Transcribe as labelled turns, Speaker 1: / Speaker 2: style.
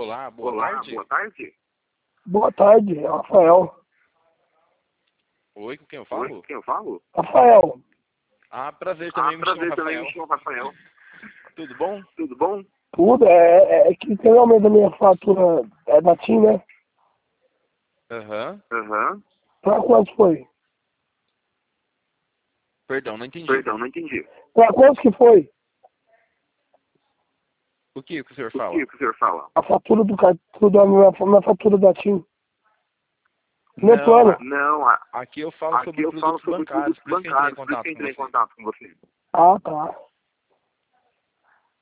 Speaker 1: Olá, boa
Speaker 2: Olá,
Speaker 1: tarde.
Speaker 2: boa tarde.
Speaker 3: Boa tarde, é o Rafael.
Speaker 1: Oi, com quem eu
Speaker 2: Oi,
Speaker 1: falo?
Speaker 2: quem eu falo?
Speaker 3: Rafael,
Speaker 1: Ah, prazer também, me chamo Rafael.
Speaker 2: me chamo Rafael.
Speaker 1: Tudo bom?
Speaker 2: Tudo bom?
Speaker 3: tudo é que tem aumento da minha fatura da TIM, né?
Speaker 1: Aham.
Speaker 2: Aham.
Speaker 3: Pra quanto foi?
Speaker 1: Perdão, não entendi.
Speaker 2: Perdão, não entendi.
Speaker 3: Pra quanto que foi?
Speaker 1: O que o senhor
Speaker 2: O
Speaker 1: fala?
Speaker 2: que o senhor fala?
Speaker 3: A fatura do cartão, da minha fatura da TIM. Meu
Speaker 1: Não,
Speaker 3: plano.
Speaker 2: Não,
Speaker 1: aqui eu falo sobre produtos bancários, por isso que eu entrei em
Speaker 2: por isso
Speaker 1: contato
Speaker 2: que eu
Speaker 1: com
Speaker 2: entrei em
Speaker 1: você.
Speaker 2: contato com você.
Speaker 3: Ah, tá.